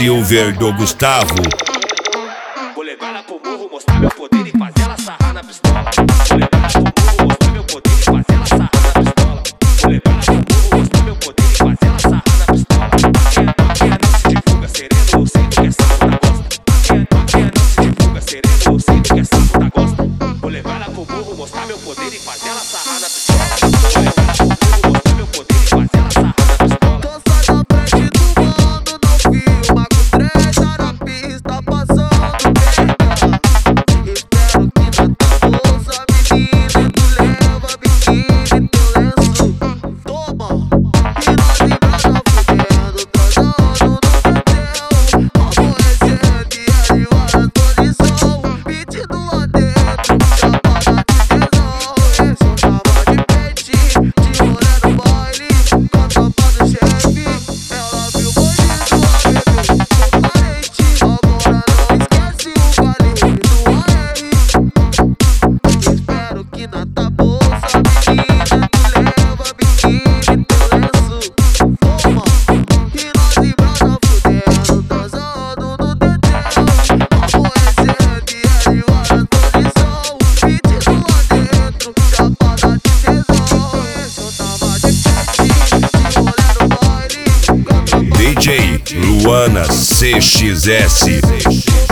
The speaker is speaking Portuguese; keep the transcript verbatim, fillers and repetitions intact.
Silver do Gustavo. Vou levar ela pro morro, mostrar meu poder e fazer ela sarrar na pistola. Vou levar ela pro morro, mostrar meu poder e fazer ela sarrar na pistola. Vou levar ela pro morro, mostrar meu poder e fazer ela sarrar na pistola. Quem é não se divulga sereno, eu sei do que essa puta gosta. Quem é não se divulga sereno, eu sei do que essa puta gosta. Vou levar ela pro morro, mostrar meu poder e fazer ela sarrar na pistola. Vou levar ela pro morro, mostrar meu poder e fazer ela sarrar na pistola. Tô só na frente do mano, não filma com treta na pista, passando pega. Espero que na tua bolsa, menina, tu leva biquíni, teu lenço. Toma, e nós embrada fudendo, transando no hotel. Aborrecendo e ali horas posição, metido lá dentro, chapada de tesão. Esse eu tava de peitinho, de rolê no baile, com a tropa do chefe. Ela viu o bonito, a bebê, com parente. Agora não esquece o carinho do A R. Espero que na tua bolsa, menina, tu leva biquíni, teu lenço. Toma, e nós embrada fudendo, transando no hotel. Aborrecendo e ali horas posição, metido lá dentro, chapada de tesão. Esse eu tava de peitinho, de rolê no baile, com a tropa D J Luana C X S.